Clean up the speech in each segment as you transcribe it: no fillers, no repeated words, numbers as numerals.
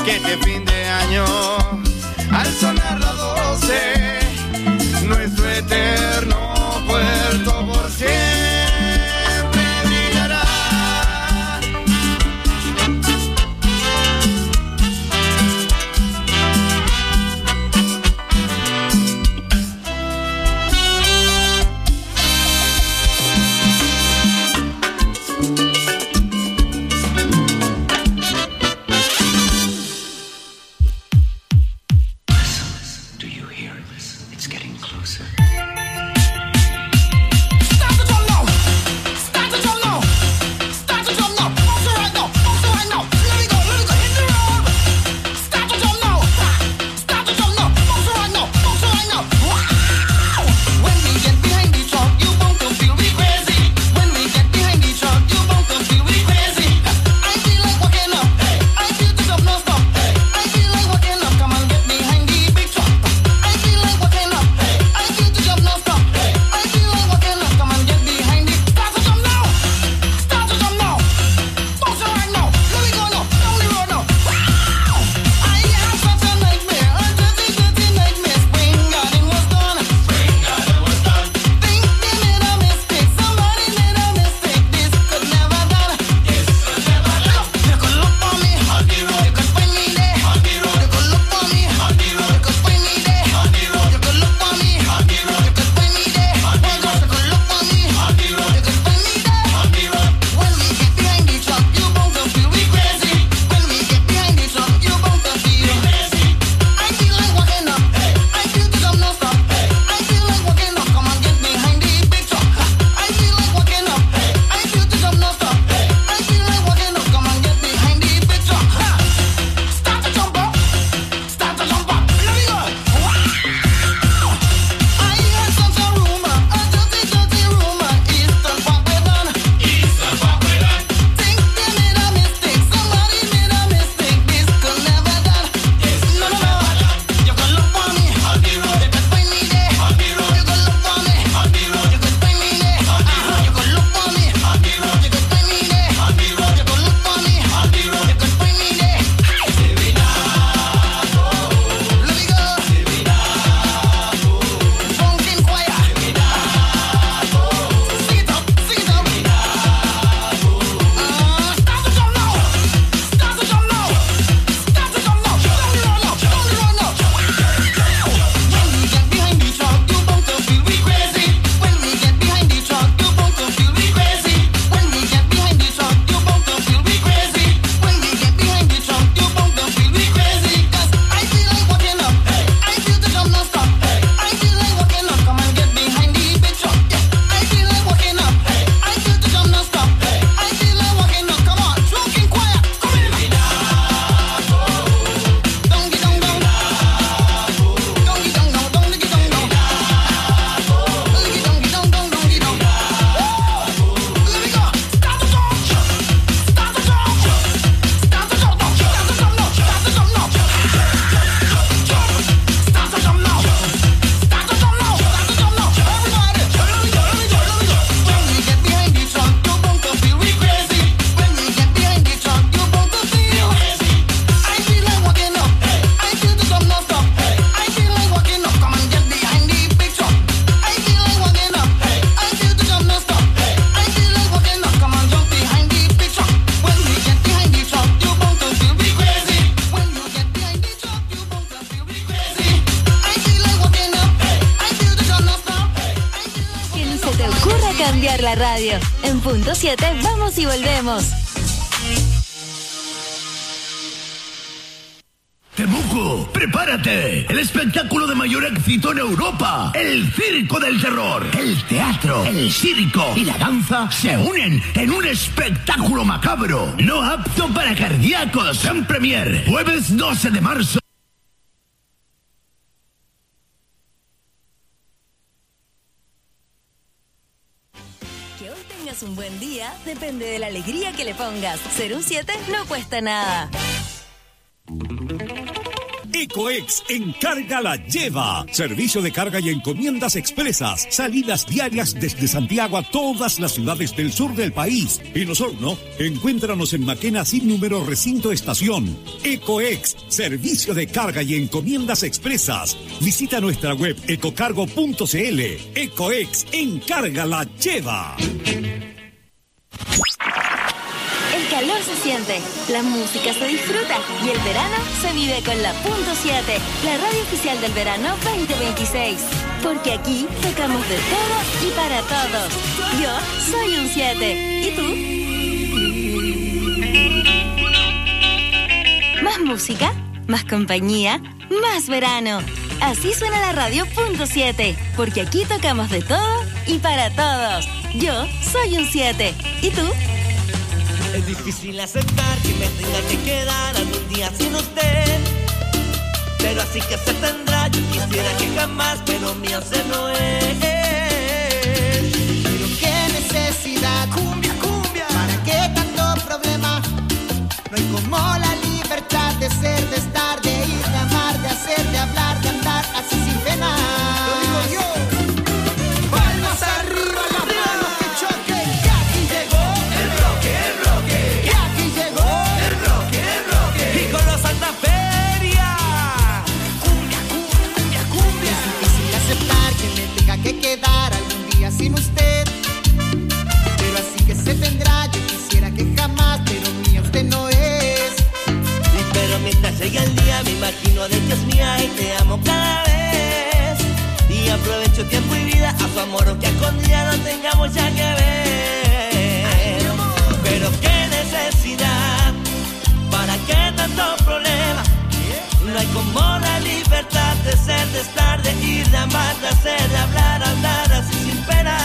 que este fin de año, al sonar las 12, nuestro eterno puerto por siempre brillará. La radio. En punto 7, vamos y volvemos. Temuco, prepárate. El espectáculo de mayor éxito en Europa. El Circo del Terror. El teatro, el circo y la danza se unen en un espectáculo macabro. No apto para cardíacos. En premier. Jueves 12 de marzo. Un buen día depende de la alegría que le pongas. Ser un 7 no cuesta nada. Ecoex Encarga la Lleva. Servicio de carga y encomiendas expresas. Salidas diarias desde Santiago a todas las ciudades del sur del país. En Osorno, encuéntranos en Maquena sin número recinto estación. Ecoex, servicio de carga y encomiendas expresas. Visita nuestra web ecocargo.cl. Ecoex Encarga la Lleva. El calor se siente, la música se disfruta y el verano se vive con la Punto 7, la radio oficial del verano 2026. Porque aquí tocamos de todo y para todos. Yo soy un 7. ¿Y tú? Más música, más compañía, más verano. Así suena la radio Punto 7, porque aquí tocamos de todo y para todos. Yo soy un 7. ¿Y tú? Es difícil aceptar que me tenga que quedar algún día sin usted, pero así que se tendrá. Yo quisiera que jamás, pero mío se no es. Pero qué necesidad, cumbia, cumbia, ¿para qué tanto problema? No hay como la libertad de ser, de estar, de ir, de amar, de hacer, de hablar, de andar así sin pena. Lo digo yo. Palmas arriba, las manos que choquen. Que aquí llegó el roque, el roque. Que aquí llegó el roque, el roque. Y con los Santa Feria. Cumbia, cumbia, cumbia, cumbia. Es difícil aceptar que me tenga que quedar algún día sin usted, pero así que se tendrá. Yo quisiera que jamás, pero mío usted no es. Pero mientras llega el día me imagino de que es mía y te amo cada vez. Y aprovecho tiempo y vida a su amor, aunque a escondida no tengamos ya que ver. Pero qué necesidad, ¿para qué tanto problema? No hay como la libertad de ser, de estar, de ir, de amar, de hacer, de hablar, andar así sin pena.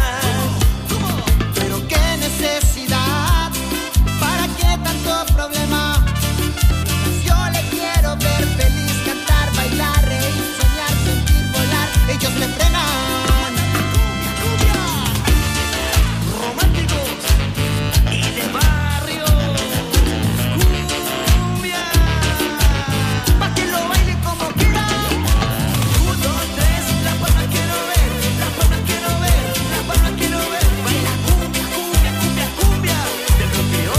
Pero qué necesidad, ¿para qué tanto problema? Yo le quiero ver feliz, cantar, bailar, reír, soñar, sentir, volar. Ellos me frenan. Cumbia, románticos y de barrio. Cumbia, pa' que lo baile como quiera. 1, 2, 3, las palmas quiero ver, las palmas quiero ver, las palmas quiero ver. Baila cumbia, cumbia, cumbia, cumbia, del bloqueo.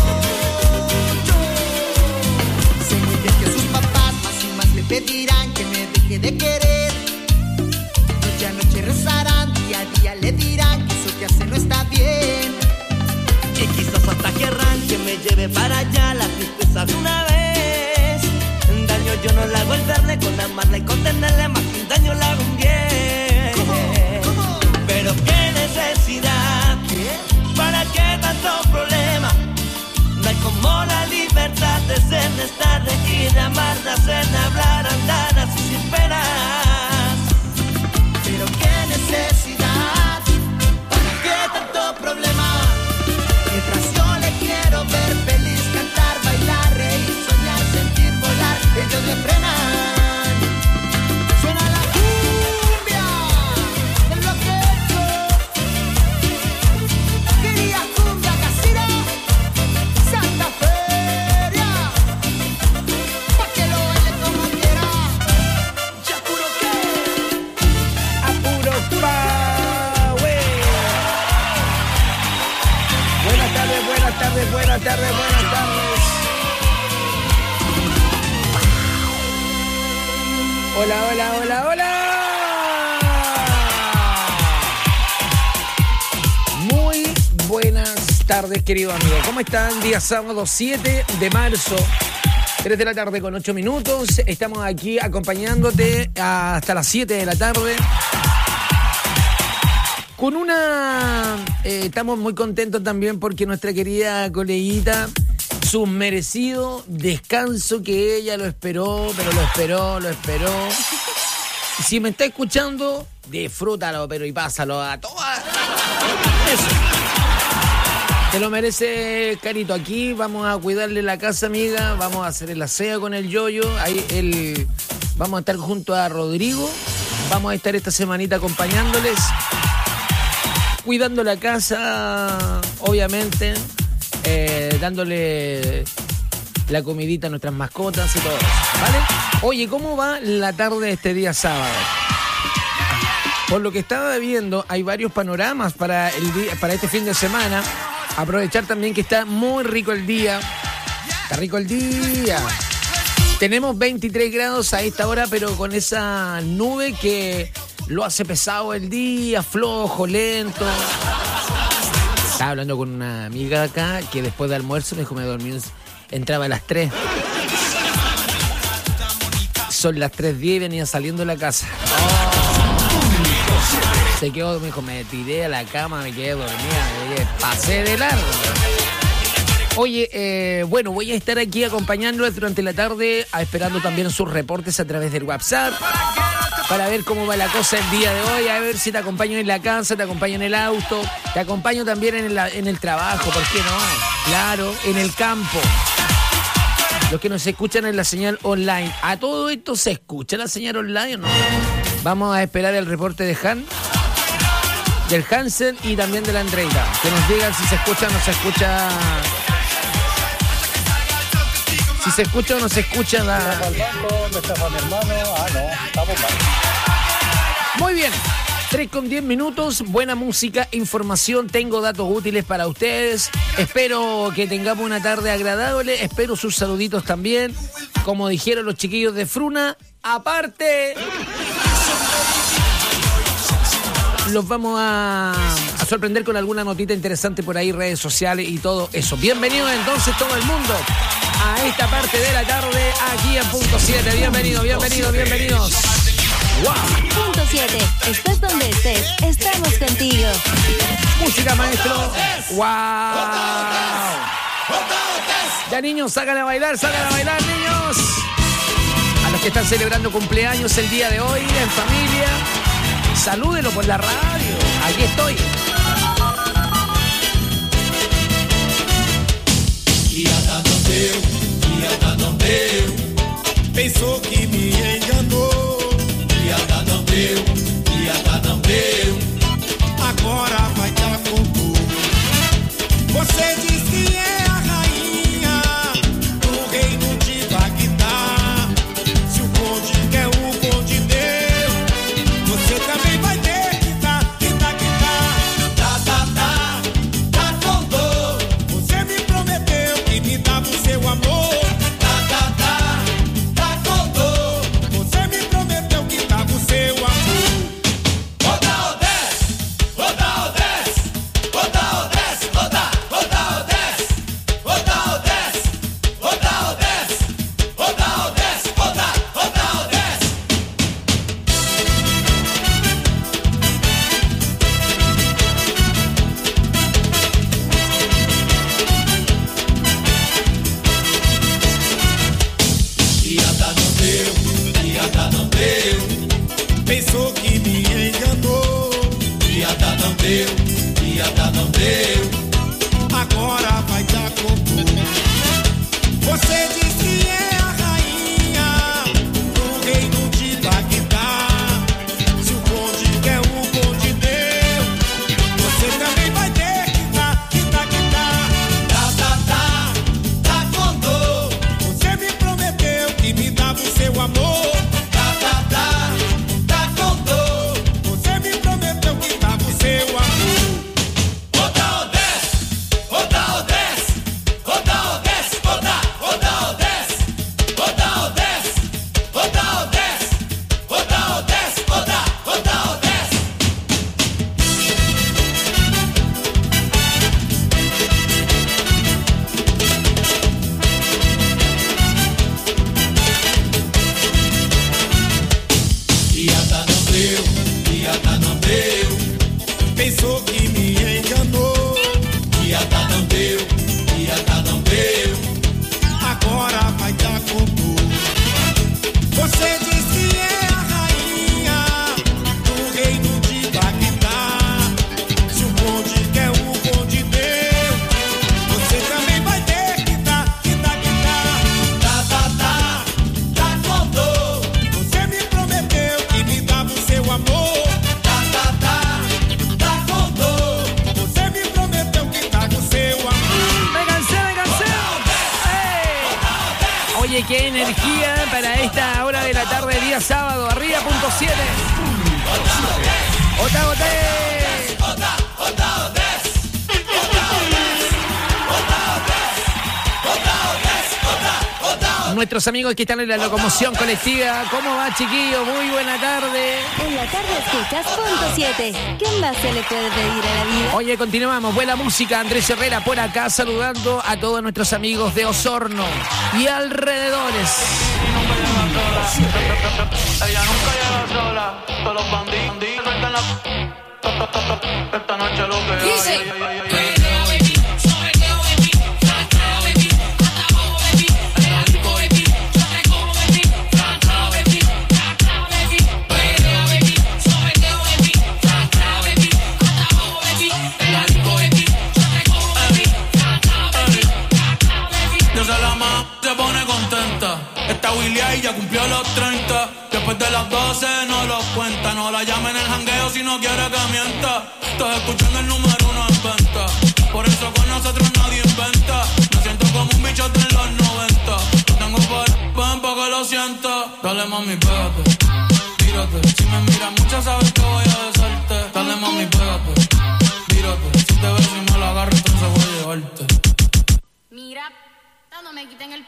Sé muy bien que sus papás más y más le pedirán que me deje de querer. Noche a noche rezarán, día a día le dirán que eso que hace no está bien. Y quizás hasta querrán que me lleve para allá la tristeza de una vez. Daño yo no le hago el verle, con amarla y contenerle, más que un daño le hago un bien. ¿Cómo? Pero qué necesidad, ¿para qué tanto problema? No hay como la libertad de ser, de estar, de ir, de amar, de hacer, de hablar, andar así sin penas. Pero qué necesidad, ¿para qué tanto problema? Mientras yo le quiero ver feliz, cantar, bailar, reír, soñar, sentir, volar, ellos le frenan. Suena la cumbia del bloqueo. Quería cumbia casera, Santa Feria, pa' que lo baile como quiera. Ya puro que, A puro power. Buenas tardes, buenas tardes, buenas tardes, buenas tardes. Hola, hola, hola, hola. Muy buenas tardes, querido amigo. ¿Cómo están? Día sábado 7 de marzo. 3 de la tarde con 8 minutos. Estamos aquí acompañándote hasta las 7 de la tarde. Con una... estamos muy contentos también porque nuestra querida coleguita, su merecido descanso que ella lo esperó, pero lo esperó. Si me está escuchando, disfrútalo, pero y pásalo a todas. Eso. Te lo merece, Carito. Aquí vamos a cuidarle la casa, amiga. Vamos a hacer el aseo con el Yoyo. Ahí vamos a estar junto a Rodrigo. Vamos a estar esta semanita acompañándoles, cuidando la casa, obviamente, dándole la comidita a nuestras mascotas y todo eso, ¿vale? Oye, ¿cómo va la tarde de este día sábado? Por lo que estaba viendo, hay varios panoramas para este fin de semana. Aprovechar también que está muy rico el día. Está rico el día. Tenemos 23 grados a esta hora, pero con esa nube que lo hace pesado el día, flojo, lento. Estaba hablando con una amiga acá que después de almuerzo me dijo, me dormí, entraba a las 3. Son las 3:10 y venía saliendo de la casa. Se quedó, me dijo, me tiré a la cama, me quedé dormida, pasé de largo. Oye, bueno, voy a estar aquí acompañándoles durante la tarde, esperando también sus reportes a través del WhatsApp, para ver cómo va la cosa el día de hoy, a ver si te acompaño en la casa, te acompaño en el auto, te acompaño también en el trabajo, ¿por qué no? Claro, en el campo. Los que nos escuchan en la señal online. ¿A todo esto se escucha la señal online o no? Vamos a esperar el reporte de del Hansen y también de la Andreita. Que nos digan si se escucha o no se escucha. Si se escucha o no se escucha la... Muy bien. 3:10, buena música, información, tengo datos útiles para ustedes. Espero que tengamos una tarde agradable, espero sus saluditos también. Como dijeron los chiquillos de Fruna, aparte, los vamos a sorprender con alguna notita interesante por ahí, redes sociales y todo eso. Bienvenidos entonces todo el mundo a esta parte de la tarde aquí en Punto 7. Bienvenidos. ¡Wow! Punto 7. Estés donde estés, estamos contigo. Música, maestro. ¡Wow! Ya, niños, sácala a bailar, niños. A los que están celebrando cumpleaños el día de hoy, en familia, salúdenlo por la radio. Aquí estoy. Pensou que me enganou. Piada não deu, agora vai dar com tudo. Você diz que é a rainha do reino de Bagdá. Se o conde quer, o conde deu. Você também vai ter que dar. Tá com dor. Você me prometeu que me dava o seu amor. Oye, qué energía para esta hora de la tarde, día sábado. Arriba, punto 7. ¡Ota, oté! Nuestros amigos que están en la locomoción colectiva, ¿cómo va, chiquillo? Muy buena tarde. En la tarde escuchas punto 7. ¿Qué más se le puede pedir a la vida? Oye, continuamos. Buena música. Andrés Herrera por acá saludando a todos nuestros amigos de Osorno y alrededores. Ella nunca llega sola. Todos los bandidos sueltan la... Esta noche lo que hay. Esta Willy ya cumplió los 30. Después de las 12 no los cuenta. No la llamen el jangueo si no quiere que mienta. Estás escuchando el número 1 en venta. Por eso con nosotros nadie inventa. Me siento como un bichote en los 90. No tengo ven pa' que lo sienta. Dale mami, pégate, tírate. Si me miras mucho sabes que voy a besarte. Dale mami, pégate, tírate. Si te beso y me la agarro entonces voy a llevarte. Mira, no me quiten el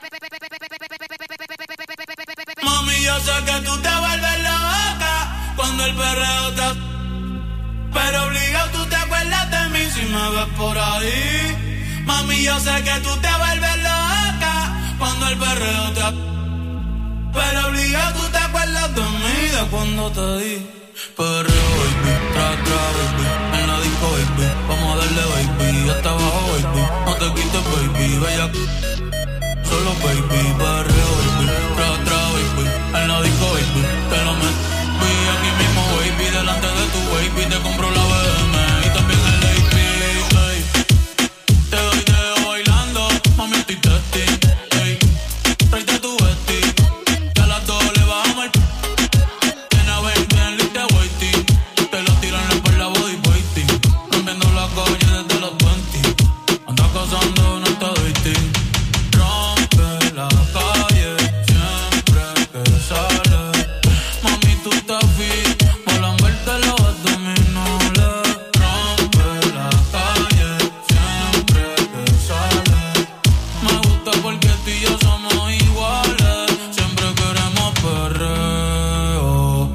Mami, yo sé que tú te vuelves loca cuando el perreo te... Pero obligado tú te acuerdas de mí si me ves por ahí. Mami, yo sé que tú te vuelves loca cuando el perreo te... Pero obligado tú te acuerdas de mí de cuando te di. Perreo, baby, tra, baby, en la disco, baby. Vamos a darle, baby, hasta abajo, baby. No te quites, baby, bella. Solo baby, barrio, baby, tra, baby, en la disco, baby, te lo meto, aquí mismo, baby, delante de tu baby, te compro la BM y también el AP, hey. Te doy dedo bailando, mami, estoy testing, hey. Tráete tu vesti, que a las 2 le bajamos el nena, ven, bien, liste waiting, te lo tiran por la body waiting, rompiendo la calle desde los 20, anda cazando, no está dating. La calle, siempre que sale. Mami, tú estás fit, por lamberte los abdominales. Rompe la calle, siempre que sale. Me gusta porque tú y yo somos iguales. Siempre queremos perreo,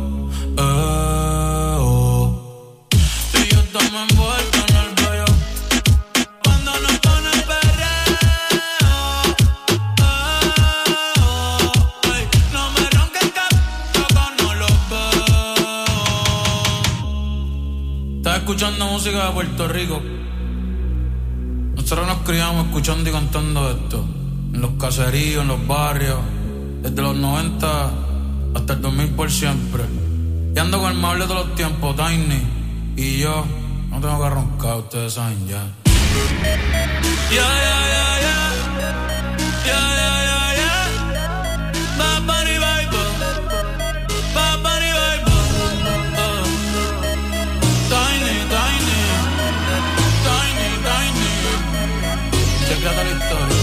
tú y yo estamos envueltos en el bello. Cuando nos pone el perreo. Escuchando música de Puerto Rico. Nosotros nos criamos escuchando y cantando esto en los caseríos, en los barrios, desde los 90 hasta el 2000 por siempre. Y ando con el mable de los tiempos, Tiny. Y yo no tengo que roncar, ustedes saben ya. Bad Bunny vibe, Bad Bunny vibe. Chequeate la historia.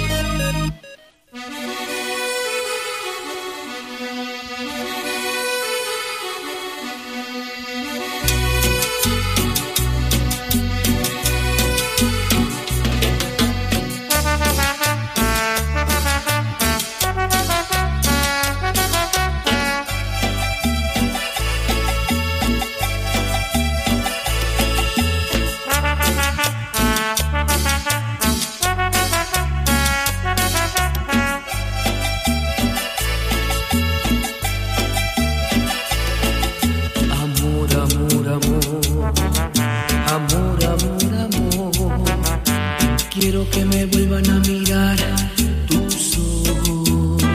Quiero que me vuelvan a mirar tus ojos.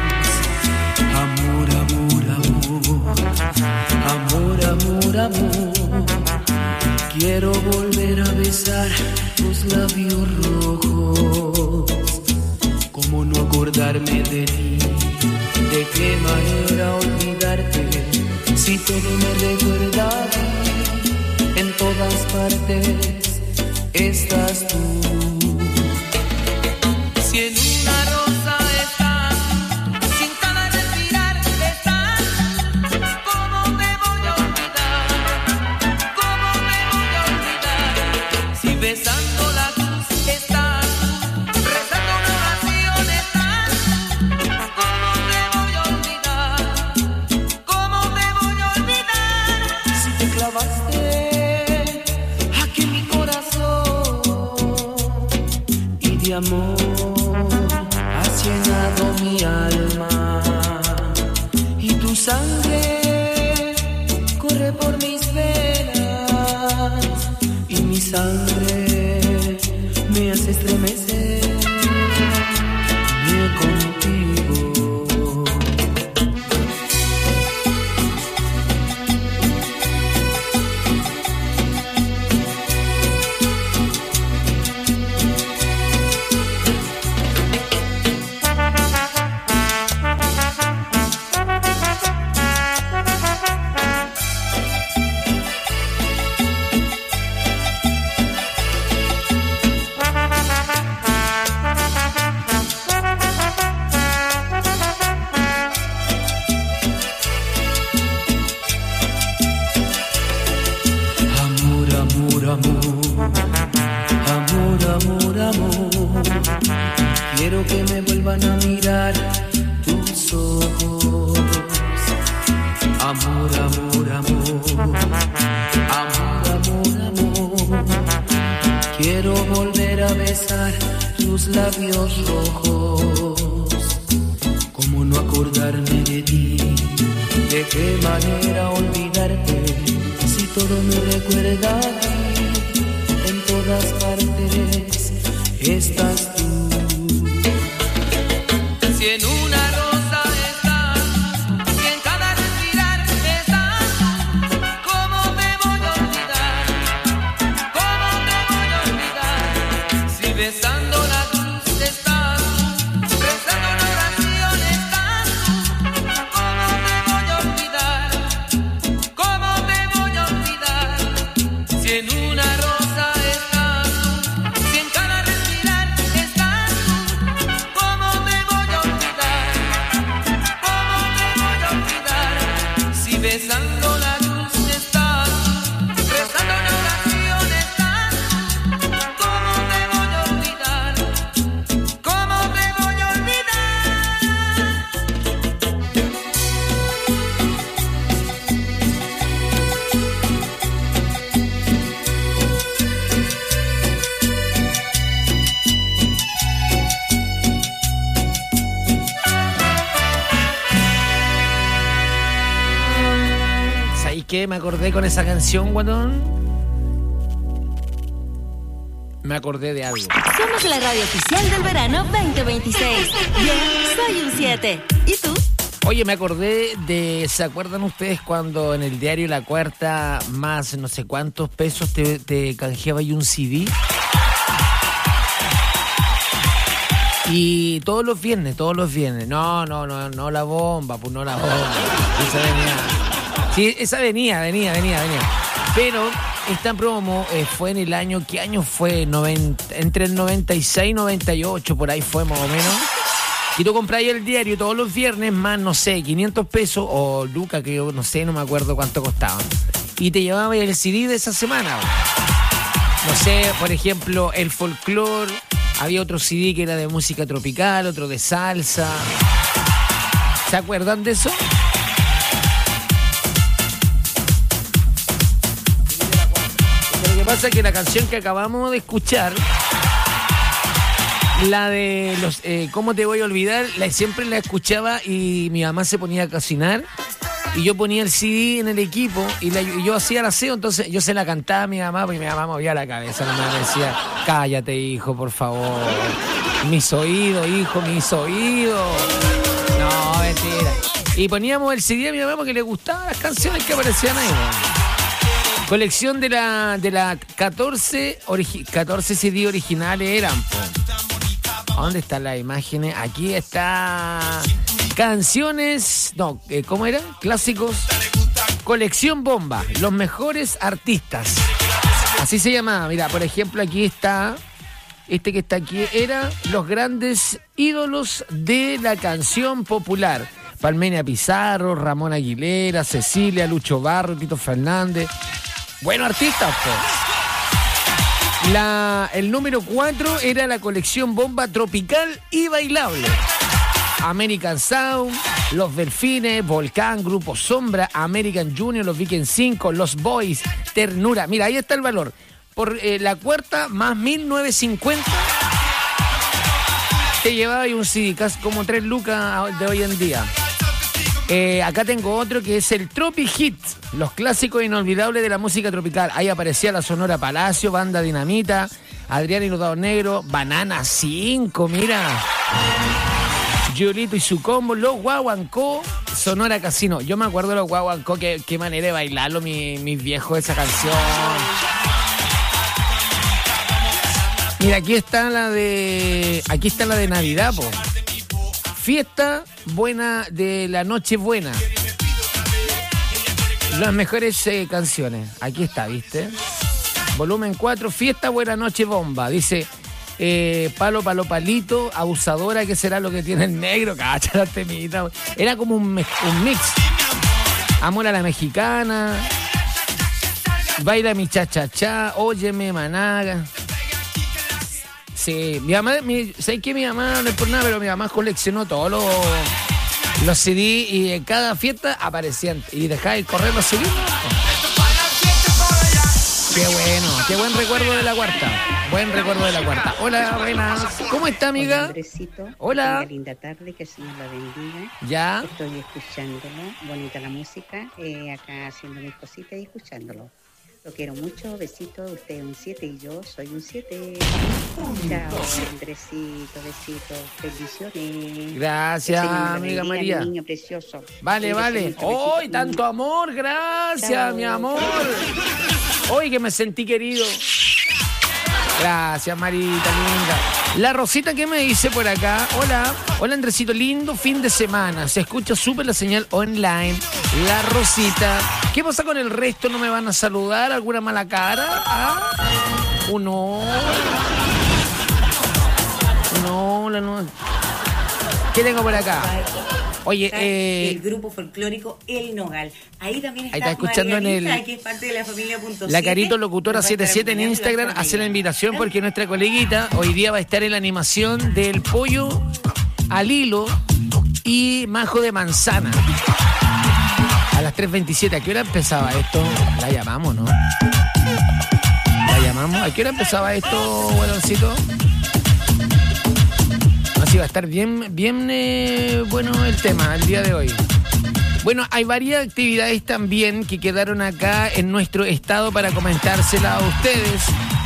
Amor, amor, amor. Amor, amor, amor. Quiero volver a besar tus labios rojos. ¿Cómo no acordarme de ti? ¿De qué manera olvidarte? Si todo me recuerda a ti, en todas partes estás tú. Si en una rosa estás Amor, amor, amor, amor, amor, amor. Quiero volver a besar tus labios rojos. ¿Cómo no acordarme de ti? ¿De qué manera olvidarte? Si todo me recuerda a ti, en todas partes estás tú. Si en una rosa estás, si en cada respirar estás tú, ¿cómo me voy a olvidar? ¿Cómo me voy a olvidar? Si besando la cruz estás tú, rezando una oración estás tú, ¿cómo me voy a olvidar? ¿Cómo me voy a olvidar? Si en una rosa estás tú, si en cada respirar estás tú, ¿cómo me voy a olvidar? ¿Cómo me voy a olvidar? Si besando la cruz estás tú, rezando una oración estás tú, ¿cómo me voy a olvidar? ¿Cómo me voy a olvidar? ¿Sabéis qué? Me acordé con esa canción, guatón. Me acordé de algo. Somos la radio oficial del verano 2026. Yo soy un 7. ¿Y tú? Oye, me acordé de... ¿Se acuerdan ustedes cuando en el diario La Cuarta más no sé cuántos pesos te canjeaba y un CD? Y todos los viernes. No la bomba, pues no la bomba. Esa venía. Sí, esa venía. Pero esta promo fue en el año... ¿Qué año fue? Entre el 96 y 98, por ahí fue más o menos. Y tú compráis el diario todos los viernes más, no sé, 500 pesos o lucas, que yo no sé, no me acuerdo cuánto costaban. Y te llevabas el CD de esa semana. No sé, por ejemplo, el folclore. Había otro CD que era de música tropical, otro de salsa. ¿Se acuerdan de eso? Lo que pasa es que la canción que acabamos de escuchar, la de los ¿cómo te voy a olvidar? Siempre la escuchaba y mi mamá se ponía a cocinar y yo ponía el CD en el equipo y yo hacía el aseo, entonces yo se la cantaba a mi mamá porque mi mamá movía la cabeza, mi mamá me decía, cállate hijo, por favor, mis oídos, hijo, mis oídos. No, mentira. Y poníamos el CD a mi mamá porque le gustaban las canciones que aparecían ahí, ¿no? Colección de la 14 CD originales eran, po. ¿Dónde están las imágenes? Aquí está. Canciones. No, ¿cómo era? Clásicos. Colección Bomba. Los mejores artistas. Así se llamaba. Mira, por ejemplo, aquí está. Este que está aquí era los grandes ídolos de la canción popular. Palmenia Pizarro, Ramón Aguilera, Cecilia, Lucho Barro, Tito Fernández. Buenos artistas, pues. El número 4 era la colección Bomba Tropical y Bailable. American Sound, Los Delfines, Volcán, Grupo Sombra, American Junior, Los Vikings 5, Los Boys, Ternura. Mira, ahí está el valor. Por la cuarta más 1950 te llevaba ahí un CD, casi como 3 lucas de hoy en día. Acá tengo otro que es el Tropi Hit, los clásicos inolvidables de la música tropical. Ahí aparecía la Sonora Palacio, Banda Dinamita, Adrián y los Dados Negros, Banana 5, mira. Yolito y su combo, los Guaguancó, Sonora Casino. Yo me acuerdo de los Guaguancó, qué manera de bailarlo mis viejos esa canción. Mira, aquí está la de Navidad, po. Fiesta buena de la noche buena. Las mejores canciones. Aquí está, ¿viste? Volumen 4, Fiesta buena noche bomba. Dice, palo, palo, palito, abusadora, ¿qué será lo que tiene el negro? Cacha la temita. Era como un mix. Amor a la mexicana. Baila mi cha-cha-cha. Óyeme, managa. Sí, mi mamá, ¿sabes qué? Mi mamá no es por nada, pero mi mamá coleccionó todos Los CD y en cada fiesta aparecían. Y dejáis correr los CD. Qué buen recuerdo de la cuarta. Buen recuerdo de la cuarta. Hola, buenas. ¿Cómo está, amiga? Hola, Andresito. Hola. Una linda tarde, que el Señor la bendiga. Ya. Estoy escuchándolo. Bonita la música. Acá haciendo mis cositas y escuchándolo. Lo quiero mucho. Besitos. Usted es un 7 y yo soy un 7. Chao, Andresito. Besitos. Bendiciones. Gracias, amiga María. Mi niño precioso. Vale. ¡Ay, tanto amor! Gracias, Chao. mi amor. Hoy que me sentí querido. Gracias, Marita, linda. La Rosita, ¿qué me dice por acá? Hola, Andresito, lindo fin de semana. Se escucha súper la señal online. La Rosita. ¿Qué pasa con el resto? ¿No me van a saludar? ¿Alguna mala cara? ¿Ah? No. No. ¿Qué tengo por acá? Oye, el grupo folclórico El Nogal. Ahí también está, escuchando Margarita, en el... que es parte de la familia .7. La Carito Locutora 77 en Instagram hace la invitación porque nuestra coleguita hoy día va a estar en la animación del pollo al hilo y majo de manzana. A las 3:27. ¿A qué hora empezaba esto? La llamamos, ¿no? La llamamos. ¿A qué hora empezaba esto, buenoncito? Así va a estar bien bueno el tema el día de hoy. Bueno, hay varias actividades también que quedaron acá en nuestro estado para comentárselas a ustedes.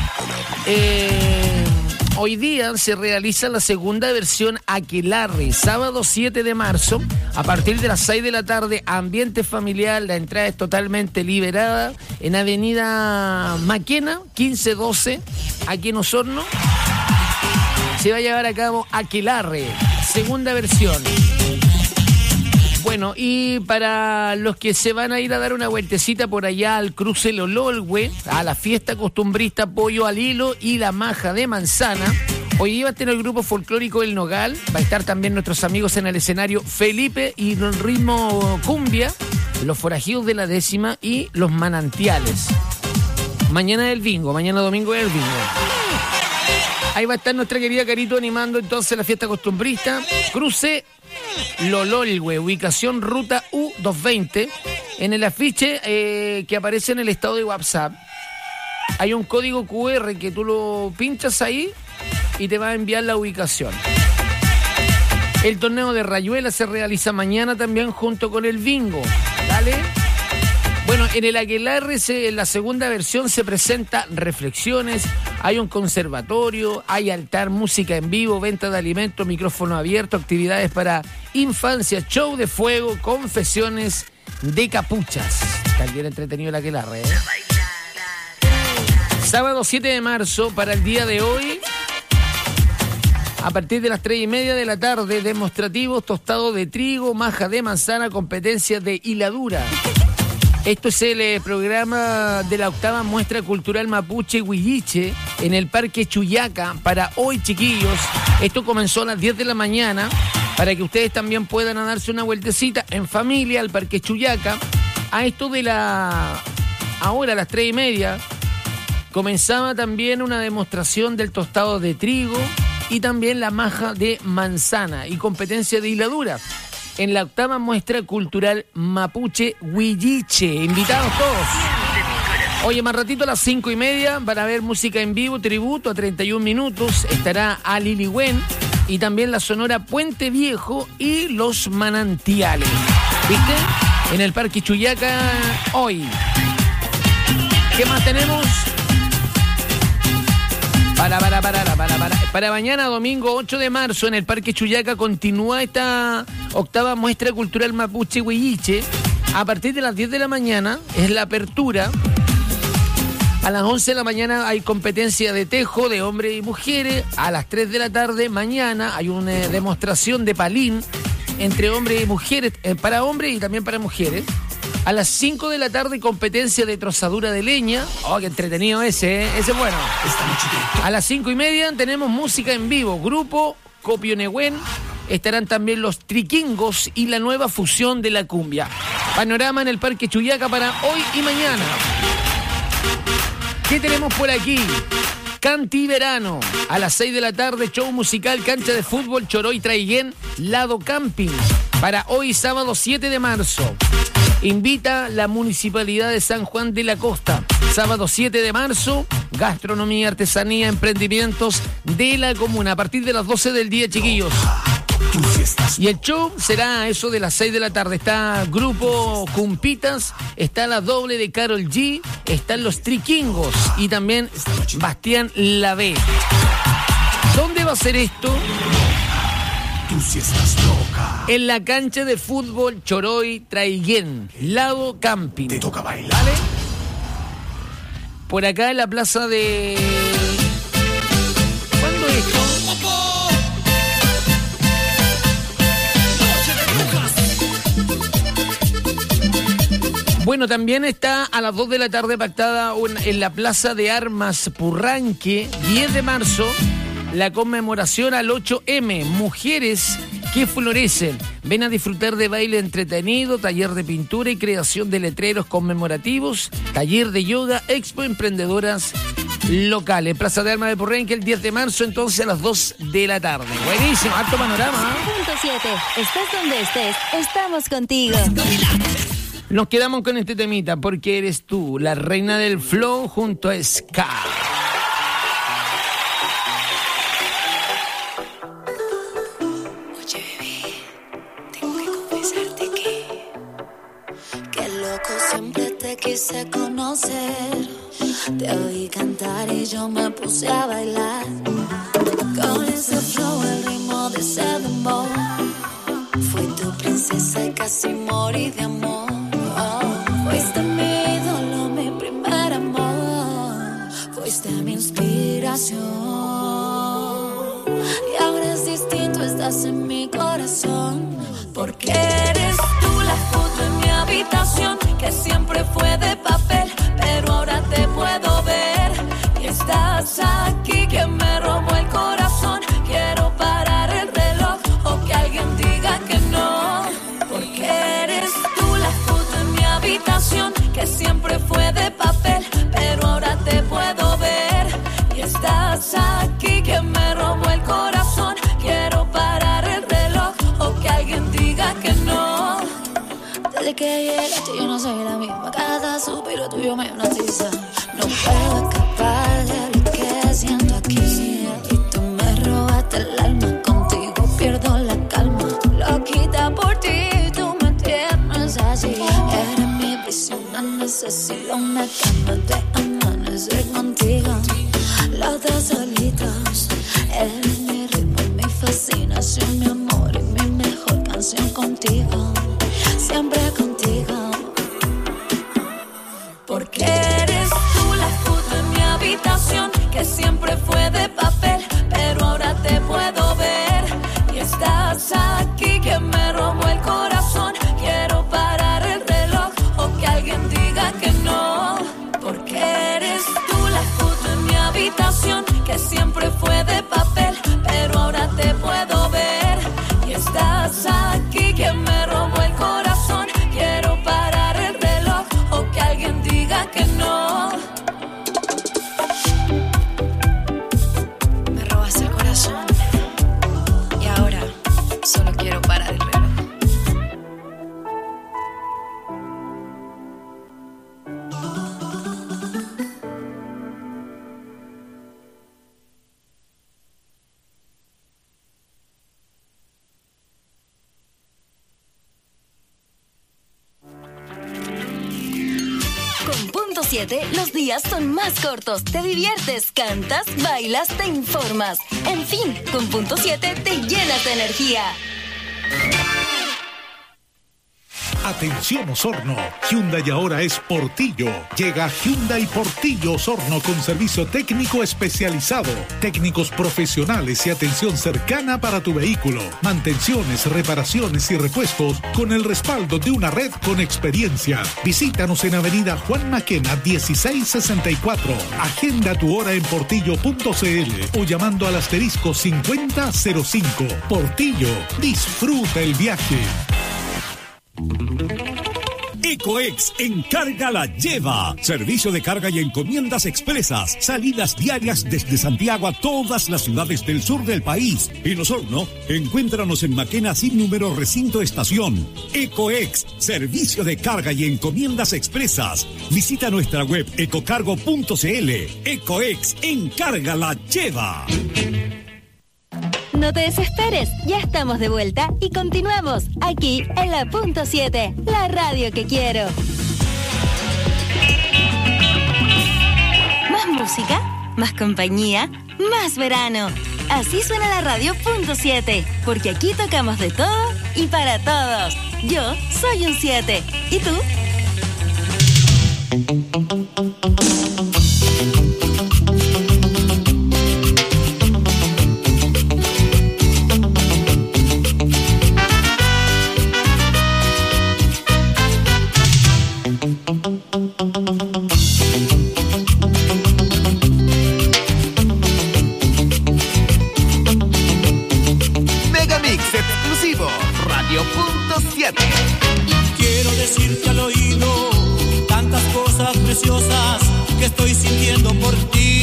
Hoy día se realiza la segunda versión Aquelarre, sábado 7 de marzo, a partir de las 6 de la tarde, ambiente familiar, la entrada es totalmente liberada, en Avenida Maquena, 1512, aquí en Osorno. Se va a llevar a cabo Aquelarre, segunda versión. Bueno, y para los que se van a ir a dar una vueltecita por allá al cruce Lololwe, a la fiesta costumbrista Pollo al Hilo y la maja de manzana, hoy va a tener el grupo folclórico El Nogal, va a estar también nuestros amigos en el escenario Felipe y el ritmo cumbia, los forajidos de la décima y los manantiales. Mañana domingo es el bingo. Ahí va a estar nuestra querida Carito animando entonces la fiesta costumbrista. Cruce Lololwe, ubicación ruta U220. En el afiche que aparece en el estado de WhatsApp hay un código QR que tú lo pinchas ahí y te va a enviar la ubicación. El torneo de Rayuela se realiza mañana también junto con el bingo. ¿Dale? Bueno, en el Aquelarre, en la segunda versión, se presenta reflexiones, hay un conservatorio, hay altar, música en vivo, venta de alimentos, micrófono abierto, actividades para infancia, show de fuego, confesiones de capuchas. Está bien entretenido el Aquelarre, ¿eh? Sábado 7 de marzo, para el día de hoy, a partir de las 3:30 de la tarde, demostrativos, tostado de trigo, maja de manzana, competencias de hiladura. Esto es el programa de la octava muestra cultural mapuche Huilliche en el Parque Chuyaca para hoy, chiquillos. Esto comenzó a las 10 de la mañana para que ustedes también puedan darse una vueltecita en familia al Parque Chuyaca. A esto de ahora a las 3:30 comenzaba también una demostración del tostado de trigo y también la maja de manzana y competencia de hiladura en la octava muestra cultural mapuche Huilliche. Invitados todos. Oye, más ratito a las 5:30 van a ver música en vivo, tributo a 31 minutos. Estará a Liliwen y también la Sonora Puente Viejo y los Manantiales. ¿Viste? En el Parque Chuyaca hoy. ¿Qué más tenemos? Para mañana, domingo 8 de marzo, en el Parque Chuyaca continúa esta octava muestra cultural mapuche Huilliche. A partir de las 10 de la mañana es la apertura. A las 11 de la mañana hay competencia de tejo de hombres y mujeres. A las 3 de la tarde mañana hay una demostración de palín entre hombres y mujeres, para hombres y también para mujeres. A las 5 de la tarde, competencia de trozadura de leña. Oh, qué entretenido ese, ¿eh? Ese es bueno. A las 5:30 tenemos música en vivo. Grupo Copionehuen. Estarán también los Triquingos y la nueva fusión de la cumbia. Panorama en el Parque Chuyaca para hoy y mañana. ¿Qué tenemos por aquí? Canti Verano. A las 6 de la tarde, show musical, cancha de fútbol, Choroy Traiguén, Lado Camping. para hoy sábado 7 de marzo. Invita la Municipalidad de San Juan de la Costa. Sábado 7 de marzo, gastronomía, artesanía, emprendimientos de la comuna. A partir de las 12 del día, chiquillos. Y el show será eso de las 6 de la tarde. Está Grupo Cumpitas, está la doble de Karol G, están los Triquingos y también Bastián Lavé. ¿Dónde va a ser esto? Tú sí estás loca. En la cancha de fútbol Choroy Traiguén, Lago Camping. Te toca bailar. ¿Vale? Por acá en la plaza de... ¿Cuándo es esto? Bueno, también está a las 2 de la tarde pactada en la Plaza de Armas Purranque, 10 de marzo, la conmemoración al 8M, Mujeres que Florecen. Ven a disfrutar de baile entretenido, taller de pintura y creación de letreros conmemorativos, taller de yoga, expo emprendedoras locales. Plaza de Armas de Purranque el 10 de marzo, entonces a las 2 de la tarde. Buenísimo, alto panorama. Punto 7. Estés donde estés, estamos contigo. Nos quedamos con este temita porque eres tú, la reina del flow junto a Ska. Oye, bebé, tengo que confesarte que loco siempre te quise conocer. Te oí cantar y yo me puse a bailar. Con ese flow, el ritmo de ese dembow. Fui tu princesa y casi morí de amor. Fuiste mi ídolo, mi primer amor. Fuiste mi inspiración. Y ahora es distinto, estás en mi corazón. Porque eres tú la foto en mi habitación, que siempre fue de papel, pero ahora te puedo ver. Y estás aquí, que me robó el corazón. Quiero parar el reloj o que alguien diga que no. Porque eres tú la foto en mi habitación, que siempre fue de papel, pero ahora te puedo ver. Y estás aquí, que me robó el corazón. Quiero parar el reloj o que alguien diga que no. Desde que llegaste yo no soy la misma. Cada suspiro tuyo me hipnotiza. No puedo escapar de lo que siento aquí. Y tú me robaste el alma, contigo pierdo la calma. Loquita por ti, tú me tienes así. Eres mi prisión, no necesito una cama de amanecer contigo. Los dos solitos, eres mi ritmo, mi fascinación, mi amor y mi mejor canción contigo. Siempre contigo. Porque eres tú la foto en mi habitación, que siempre fue de papel, pero ahora te puedo ver. Y estás aquí, que me robó el corazón. Quiero parar el reloj o que alguien diga que no. Porque eres tú la foto en mi habitación, que siempre fue de papel, pero ahora te puedo ver. Y estás aquí, que me robó el corazón. Quiero parar el reloj o que alguien diga que no. Me robas el corazón y ahora solo quiero parar el reloj. Con Punto 7, los días son más cortos. Te diviertes, cantas, bailas, te informas. En fin, con Punto 7 te llenas de energía. Atención Osorno, Hyundai ahora es Portillo. Llega Hyundai Portillo Osorno con servicio técnico especializado, técnicos profesionales y atención cercana para tu vehículo, mantenciones, reparaciones y repuestos con el respaldo de una red con experiencia. Visítanos en Avenida Juan Maquena 1664. Agenda tu hora en portillo.cl o llamando al asterisco 5005. Portillo, disfruta el viaje. Ecoex Encarga la Lleva. Servicio de carga y encomiendas expresas. Salidas diarias desde Santiago a todas las ciudades del sur del país. En Osorno, encuéntranos en Maquena sin número recinto estación. Ecoex, servicio de carga y encomiendas expresas. Visita nuestra web ecocargo.cl. Ecoex Encarga la Lleva. No te desesperes, ya estamos de vuelta y continuamos aquí en la Punto 7, la radio que quiero. Más música, más compañía, más verano. Así suena la radio Punto 7, porque aquí tocamos de todo y para todos. Yo soy un 7. ¿Y tú? Megamix exclusivo, Radio Punto 7. Quiero decirte al oído tantas cosas preciosas que estoy sintiendo por ti.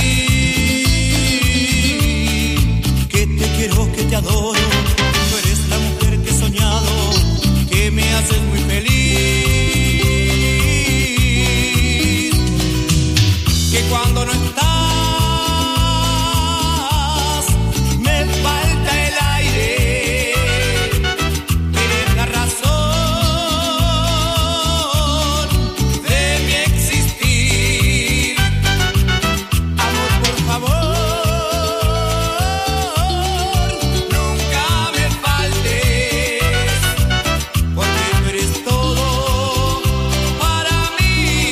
Que te quiero, que te adoro. Tú eres la mujer que he soñado, que me haces muy feliz. Que cuando no estás me falta el aire. Eres la razón de mi existir. Amor, por favor, nunca me faltes, porque tú eres todo para mí.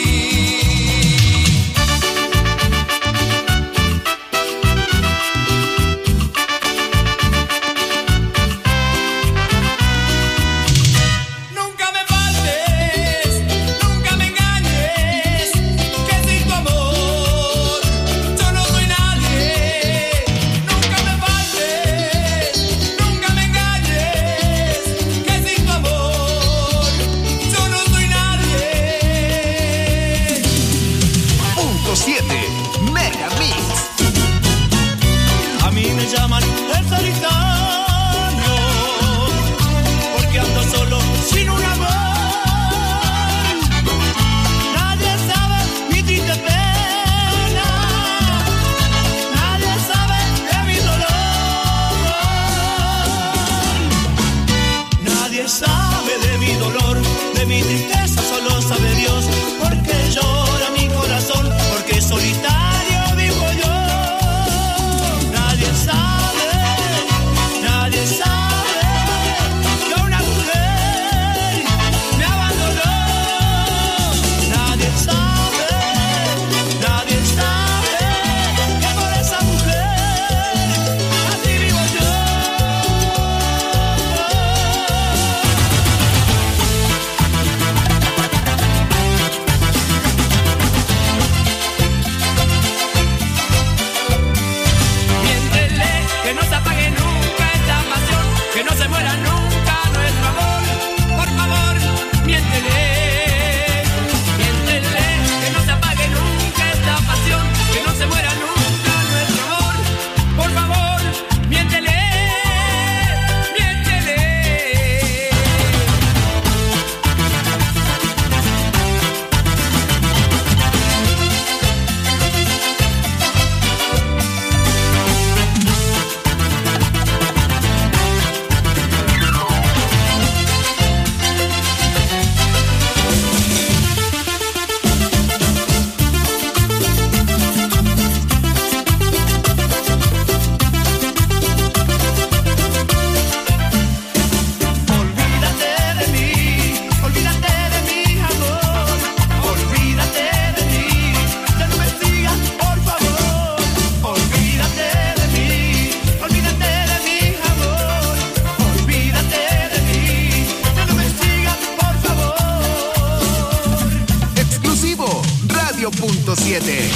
Nunca me faltes, nunca me engañes, que sin tu amor yo no soy nadie. Nunca me faltes, nunca me engañes, que sin tu amor yo no soy nadie. Punto 7, Megamix. A mí me llaman el solitario, porque ando solo sin un amor. Nadie sabe mi triste pena, nadie sabe de mi dolor. Nadie sabe de mi dolor, de mi tristeza, solo sabe Dios, porque llora mi corazón, porque solitario vivo yo. Nadie sabe que una mujer me abandonó. Nadie sabe que por esa mujer así vivo yo. Miéntele, que no se apague nunca esta pasión, que no se muera nunca nuestro amor. Por favor, miéntele, que no se apague nunca esta pasión, que no se muera nunca nuestro amor. Por favor, miéntele. Olvídate de mí, amor. Olvídate de mí, ya no me sigas, por favor. Olvídate de mí, amor. Olvídate de mí, ya no me sigas, por favor. Exclusivo, Radio Punto 7.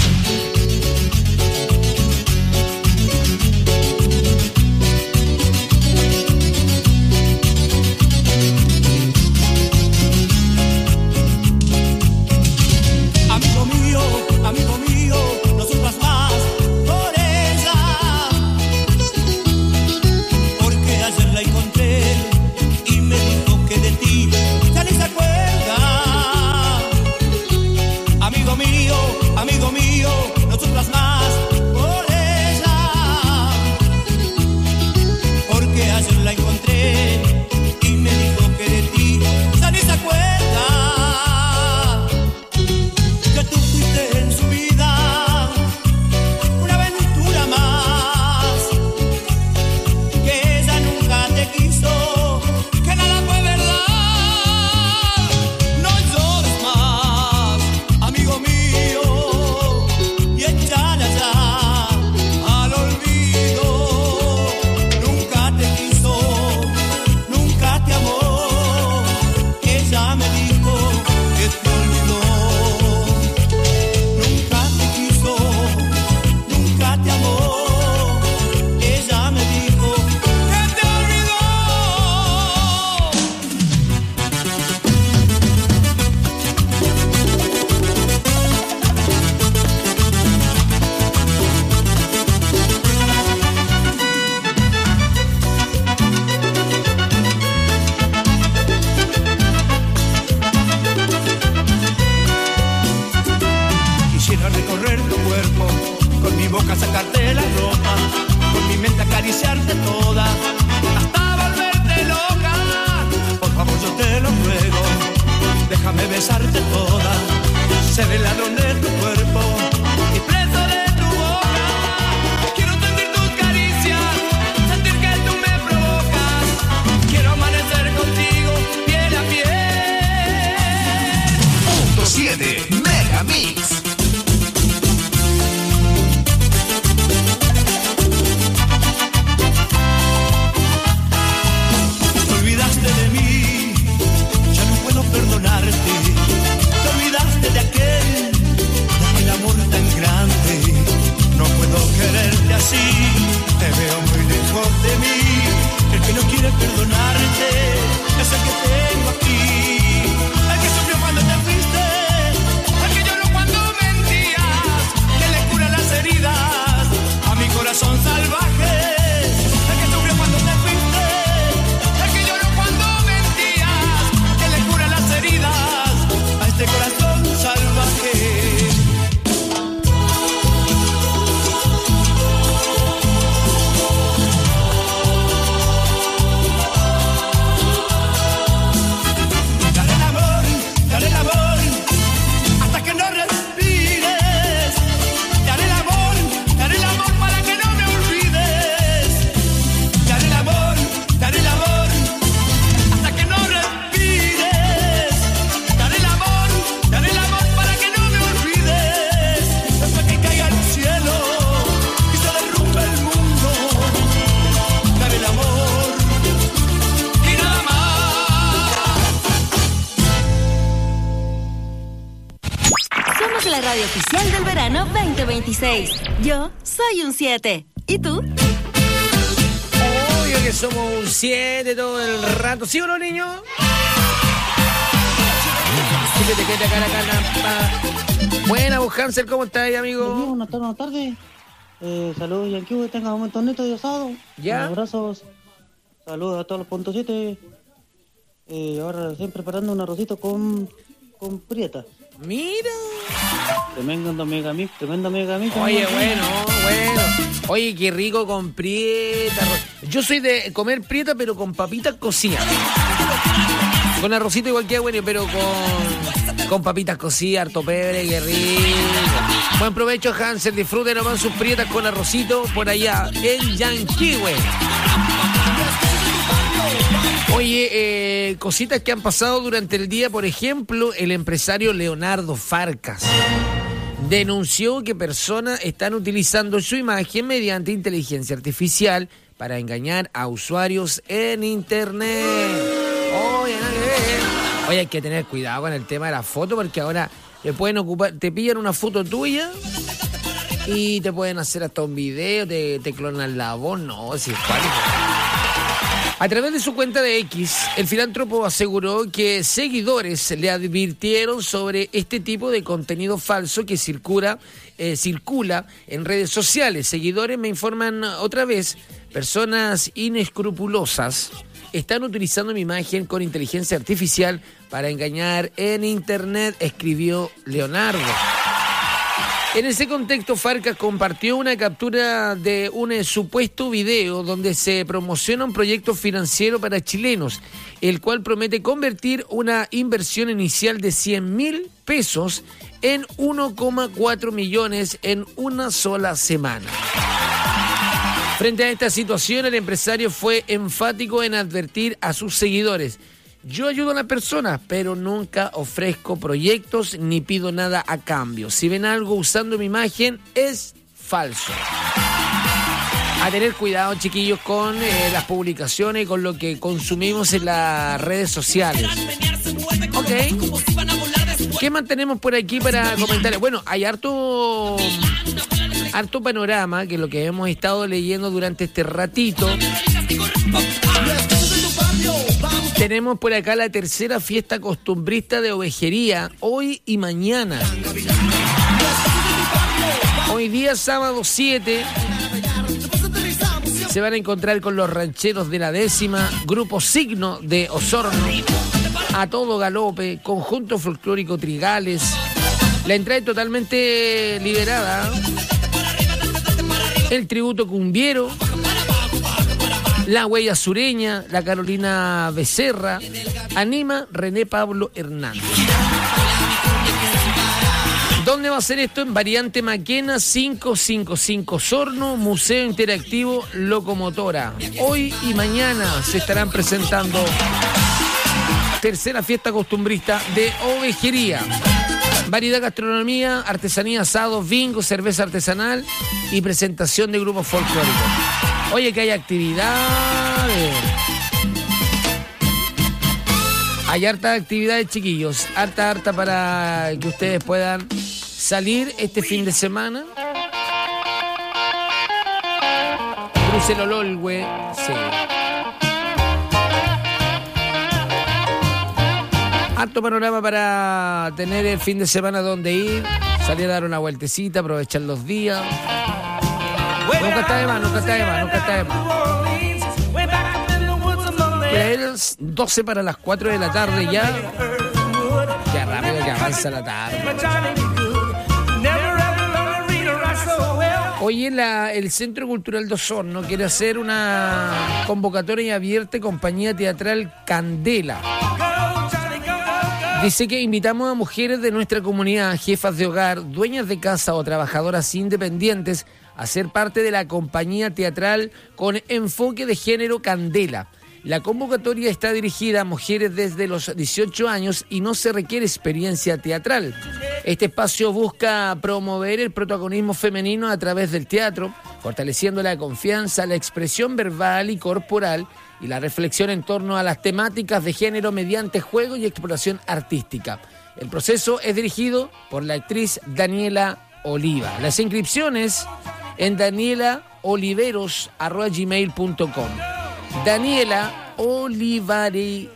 sacarte la ropa, con mi mente acariciarte toda, hasta volverte loca. Por favor yo te lo ruego, déjame besarte toda, ser el ladrón de tu cuerpo y preso de tu boca. Quiero sentir tus caricias, sentir que tú me provocas. Quiero amanecer contigo piel a piel. Punto 7 Mega Mix. Te olvidaste de mí, ya no puedo perdonarte. Te olvidaste de aquel amor tan grande. No puedo quererte así, te veo muy lejos de mí. El que no quiere perdonarte es el que tengo aquí. El que sufrió cuando te fuiste, el que lloró cuando mentías, que le cura las heridas a mi corazón salvaje. El que sufrió cuando te fuiste, el que lloró cuando mentías, que le cura las heridas a este corazón salvaje. Dale el amor, hasta que no respires. Dale el amor para que no me olvides. Dale el amor, hasta que no respires. Dale el amor para que no me olvides. Hasta que caiga el cielo y se derrumbe el mundo. Dale el amor y nada más. Somos la radio oficial del verano 2026. Yo soy un 7. ¿Y tú? Obvio que somos un 7 todo el rato. ¿Sí o no, niño? Buena, Hansel, ¿cómo estás ahí, amigo? Buenas tardes. Saludos, Yankee, que tengan un montón de asado. ¿Ya? Abrazos. Saludos a todos los puntos 7. Ahora estoy preparando un arrocito con prieta. Mira. Tremendo mega mix. Oye, bueno. Oye, qué rico con prieta. Yo soy de comer prieta, pero con papitas cocidas. Con arrocito igual que bueno, pero con papitas cocidas, harto pebre, qué rico. Buen provecho, Hansel. Disfruten nomás sus prietas con arrocito por allá en Yanquihue. Oye, cositas que han pasado durante el día. Por ejemplo, el empresario Leonardo Farcas denunció que personas están utilizando su imagen mediante inteligencia artificial para engañar a usuarios en internet. Oye, nada que ver. Oye, hay que tener cuidado con el tema de la foto, porque ahora te pueden ocupar, te pillan una foto tuya y te pueden hacer hasta un video, te clonan la voz. No, si es pánico. A través de su cuenta de X, el filántropo aseguró que seguidores le advirtieron sobre este tipo de contenido falso que circula en redes sociales. Seguidores me informan otra vez, personas inescrupulosas están utilizando mi imagen con inteligencia artificial para engañar en internet, escribió Leonardo. En ese contexto, Farcas compartió una captura de un supuesto video donde se promociona un proyecto financiero para chilenos, el cual promete convertir una inversión inicial de 100.000 pesos en 1,4 millones en una sola semana. Frente a esta situación, el empresario fue enfático en advertir a sus seguidores: yo ayudo a las personas, pero nunca ofrezco proyectos ni pido nada a cambio. Si ven algo usando mi imagen, es falso. A tener cuidado, chiquillos, con las publicaciones y con lo que consumimos en las redes sociales. Ok. ¿Qué mantenemos por aquí para comentar? Bueno, hay harto panorama, que es lo que hemos estado leyendo durante este ratito. Tenemos por acá la tercera fiesta costumbrista de ovejería, hoy y mañana. Hoy día, sábado 7, se van a encontrar con los rancheros de la 10ª, Grupo Signo de Osorno, A Todo Galope, Conjunto Folclórico Trigales. La entrada es totalmente liberada. el tributo cumbiero, la huella sureña, la Carolina Becerra, anima René Pablo Hernández. ¿Dónde va a ser esto? En Variante Maquena 555 Osorno, Museo Interactivo Locomotora. Hoy y mañana se estarán presentando tercera fiesta costumbrista de ovejería. Variedad, gastronomía, artesanía, asados, bingo, cerveza artesanal y presentación de grupos folclóricos. Oye, que hay actividades. Hay hartas actividades, chiquillos. Harta para que ustedes puedan salir este fin de semana. Cruce el Ololwe, sí. Harto panorama para tener el fin de semana donde ir, salir a dar una vueltecita, aprovechar los días. Nunca está de más. Es 12 para las 4 de la tarde ya. Ya rápido que avanza la tarde. Hoy el Centro Cultural de Osorno quiere hacer una convocatoria abierta de compañía teatral Candela. Dice que invitamos a mujeres de nuestra comunidad, jefas de hogar, dueñas de casa o trabajadoras independientes a ser parte de la compañía teatral con enfoque de género Candela. La convocatoria está dirigida a mujeres desde los 18 años y no se requiere experiencia teatral. Este espacio busca promover el protagonismo femenino a través del teatro, fortaleciendo la confianza, la expresión verbal y corporal y la reflexión en torno a las temáticas de género mediante juego y exploración artística. El proceso es dirigido por la actriz Daniela Oliva. Las inscripciones en danielaoliveros@gmail.com. Daniela Olivari.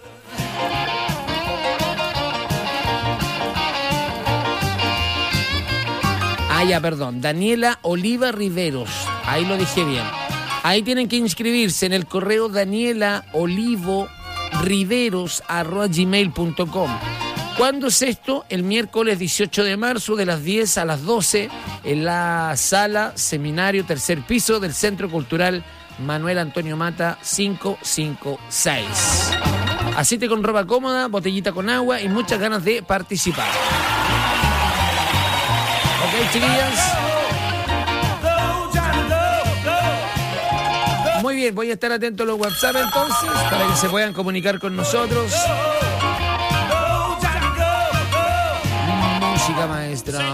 Daniela Oliva Riveros. Ahí lo dije bien. Ahí tienen que inscribirse en el correo danielaolivoriveros@gmail.com. ¿Cuándo es esto? El miércoles 18 de marzo de las 10 a las 12 en la sala seminario tercer piso del Centro Cultural Manuel Antonio Mata 556. Asiste con ropa cómoda, botellita con agua y muchas ganas de participar. Ok, chiquillas. Muy bien, voy a estar atento a los WhatsApp entonces para que se puedan comunicar con nosotros. Música, maestra.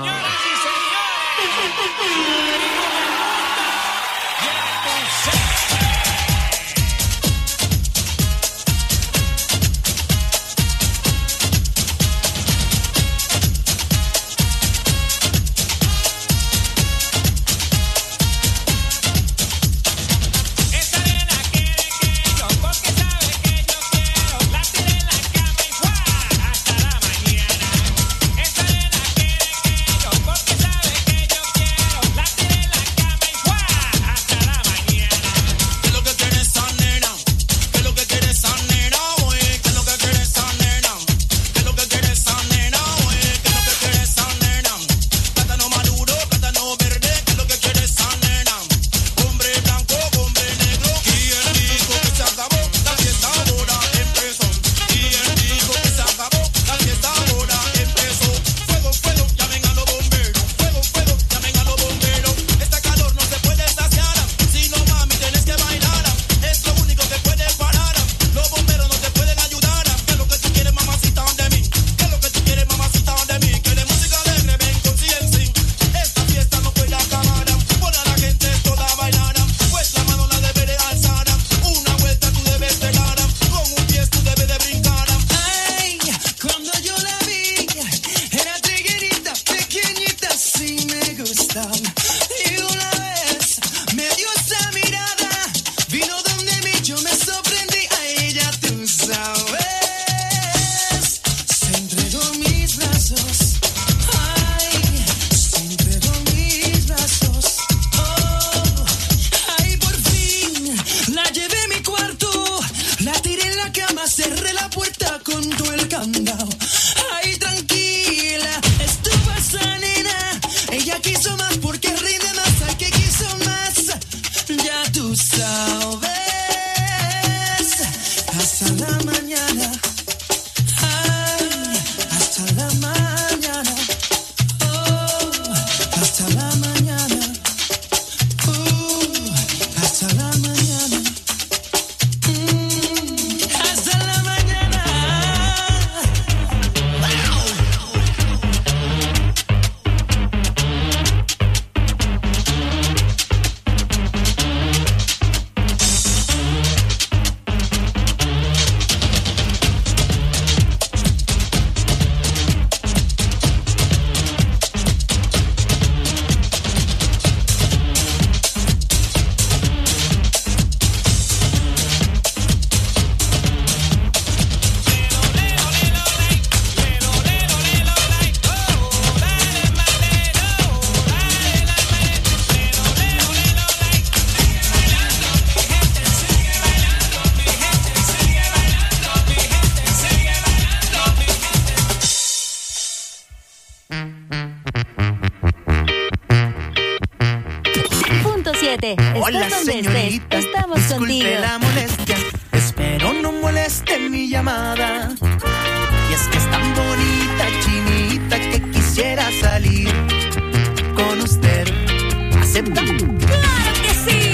107. Hola, Estés donde señorita, estés, estamos disculpe contigo. la molestia, espero no moleste mi llamada. Y es que es tan bonita, chinita, que quisiera salir con usted. ¿Acepta? ¡Claro que sí!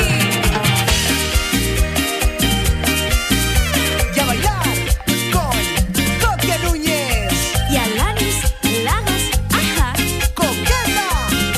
Y a bailar con Coque Núñez y Alanis Lagos, ajá. ¡Coqueta!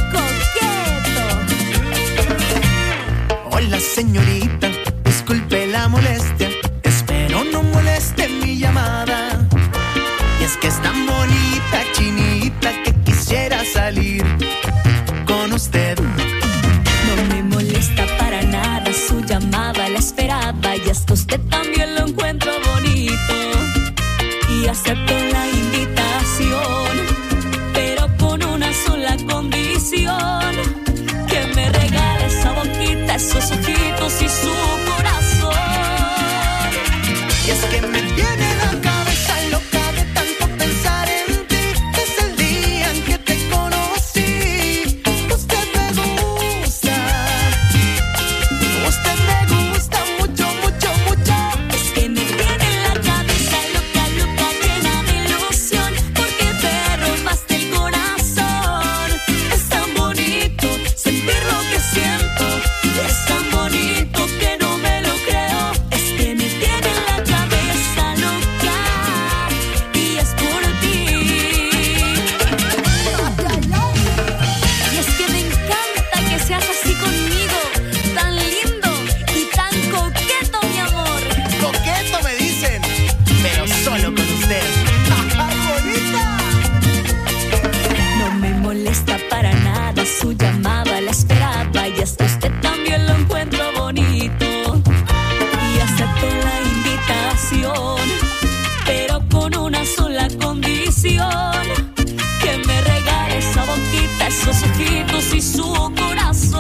Coqueto. Hola, señorita, disculpe la molestia, espero no moleste mi llamada. Y es que es tan bonita, chinita, que quisiera salir con usted. No me molesta para nada su llamada, la esperaba. Y es que usted también lo encuentro bonito. Y acepto la invitación, pero con una sola condición: que me regale esa boquita, esos ojitos y su corazón. Y es que me tiene la cabeza loca de tanto pensar en ti. Es el día en que te conocí. Usted me gusta mucho, mucho, mucho. Es que me tiene la cabeza loca, loca, llena de ilusión, porque te robaste el corazón. Es tan bonito sentir lo que siento, es tan bonito que no me lo creo. Es que me tiene la cabeza loca y es por ti. Y es que me encanta que seas así conmigo, tan lindo y tan coqueto, mi amor. Coqueto me dicen, pero solo con usted. ¡Ay, bonita! No me molesta para nada su llamada, la esperaba. Y hasta usted también lo encuentro bonito. Y acepto la invitación, pero con una sola condición: que me regale esa boquita, esos ojitos y su corazón.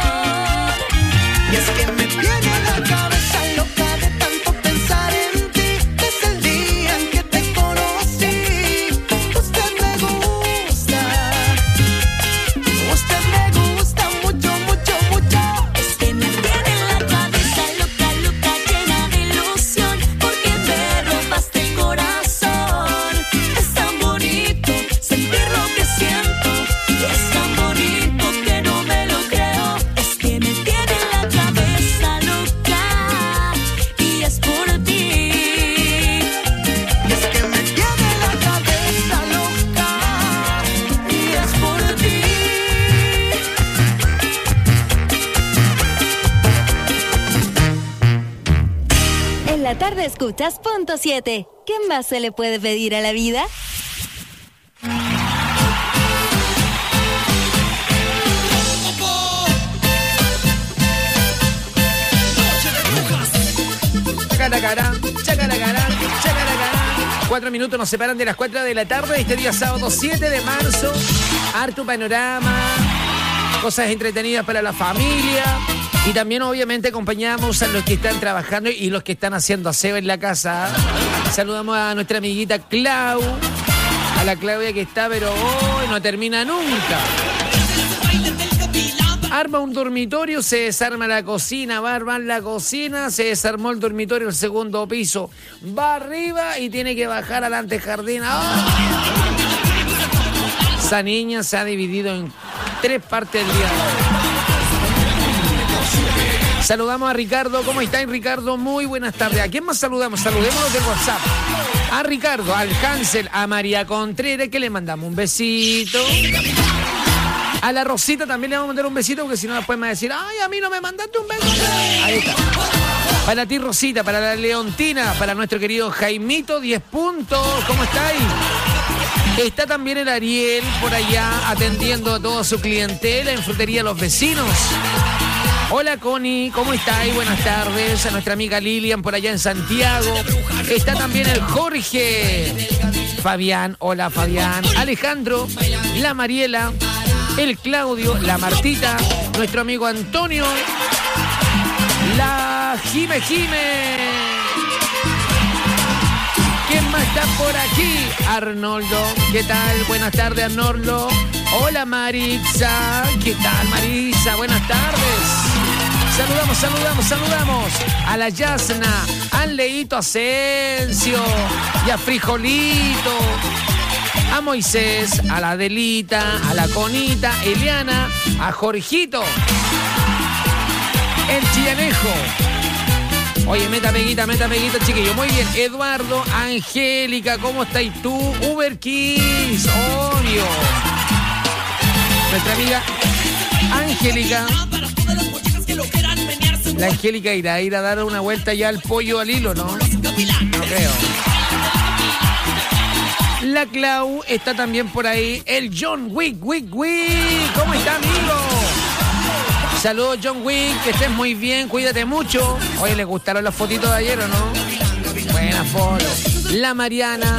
Y es que me tiene la cabeza loca de tanto pensar en ti. Es el día en que te conocí. Usted me gusta mucho, mucho, mucho. Es que me tiene la cabeza loca, loca, llena de ilusión, porque te robaste el corazón. Es tan bonito sentir lo que siento, es tan bonito que no me lo creo. Es que me tiene la cabeza loca y es por ti. Y es que me tiene la cabeza loca y es por ti. En la tarde escuchas Punto 7. ¿Qué más se le puede pedir a la vida? Chacaracará, chacaracará, chacaracará. 4 minutos nos separan de las 4 de la tarde. Este día sábado 7 de marzo. Harto panorama, cosas entretenidas para la familia. Y también obviamente acompañamos a los que están trabajando y los que están haciendo aseo en la casa. Saludamos a nuestra amiguita Clau, a la Claudia que está, pero hoy no termina nunca. Arma un dormitorio, se desarma la cocina, va a armar la cocina, se desarmó el dormitorio, el segundo piso, va arriba y tiene que bajar al antejardín. ¡Oh! Esa niña se ha dividido en 3 partes del día de hoy. Saludamos a Ricardo. ¿Cómo está, Ricardo? Muy buenas tardes. ¿A quién más saludamos? Saludémonos de WhatsApp. A Ricardo, al Hansel, a María Contreras, que le mandamos un besito. A la Rosita también le vamos a mandar un besito, porque si no después me va a decir: ay, a mí no me mandaste un beso. Ahí está. Para ti, Rosita, para la Leontina, para nuestro querido Jaimito, 10 puntos. ¿Cómo está ahí? Está también el Ariel por allá atendiendo a toda su clientela en Frutería Los Vecinos. Hola, Connie, ¿cómo estáis? Buenas tardes. A nuestra amiga Lilian por allá en Santiago. Está también el Jorge. Fabián, hola Fabián. Alejandro, la Mariela, el Claudio, la Martita, nuestro amigo Antonio, la Jime. ¿Quién más está por aquí? Arnoldo. ¿Qué tal? Buenas tardes, Arnoldo. Hola, Maritza. ¿Qué tal, Maritza? Buenas tardes. Saludamos a la Yasna, a Leito Asensio y a Frijolito, a Moisés, a la Adelita, a la Conita, Eliana, a Jorgito, el Chillanejo. Oye, meta peguita, chiquillo. Muy bien. Eduardo, Angélica, ¿cómo estáis tú? Uber Kids, obvio. Nuestra amiga Angélica. La Angélica irá a dar una vuelta ya al pollo al hilo, ¿no? No creo. La Clau está también por ahí. El John Wick. ¿Cómo está, amigo? Saludos, John Wick, que estés muy bien, cuídate mucho. Oye, ¿le gustaron las fotitos de ayer o no? Buena foto. La Mariana.